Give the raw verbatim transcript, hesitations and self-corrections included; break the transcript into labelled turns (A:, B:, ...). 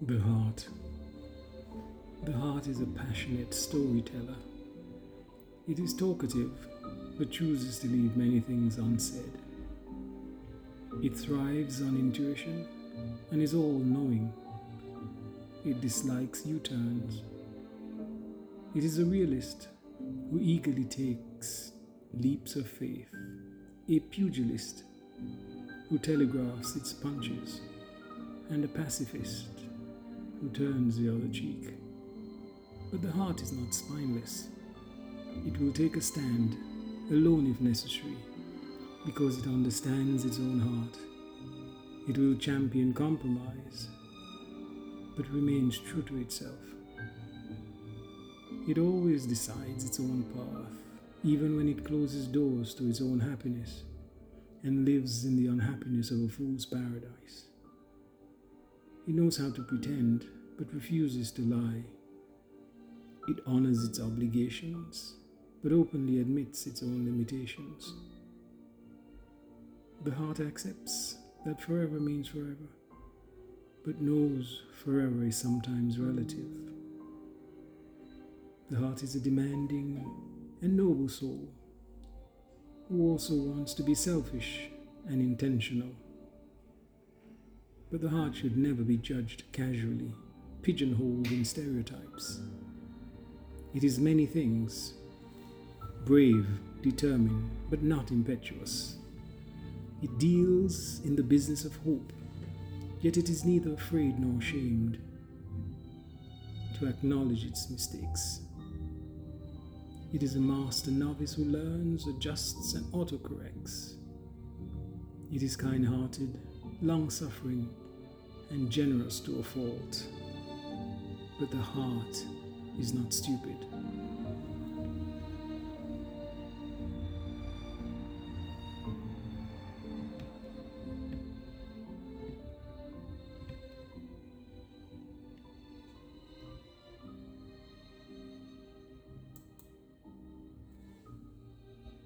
A: The heart. The heart is a passionate storyteller. It is talkative, but chooses to leave many things unsaid. It thrives on intuition and is all-knowing. It dislikes U-turns. It is a realist who eagerly takes leaps of faith, a pugilist who telegraphs its punches, and a pacifist who turns the other cheek. But the heart is not spineless. It will take a stand, alone if necessary, because it understands its own heart. It will champion compromise, but remains true to itself. It always decides its own path, even when it closes doors to its own happiness and lives in the unhappiness of a fool's paradise. It knows how to pretend, but refuses to lie. It honors its obligations, but openly admits its own limitations. The heart accepts that forever means forever, but knows forever is sometimes relative. The heart is a demanding and noble soul who also wants to be selfish and intentional. But the heart should never be judged casually, pigeonholed in stereotypes. It is many things: brave, determined, but not impetuous. It deals in the business of hope, yet it is neither afraid nor ashamed to acknowledge its mistakes. It is a master novice who learns, adjusts, and autocorrects. It is kind-hearted, long-suffering, and generous to a fault. But the heart is not stupid.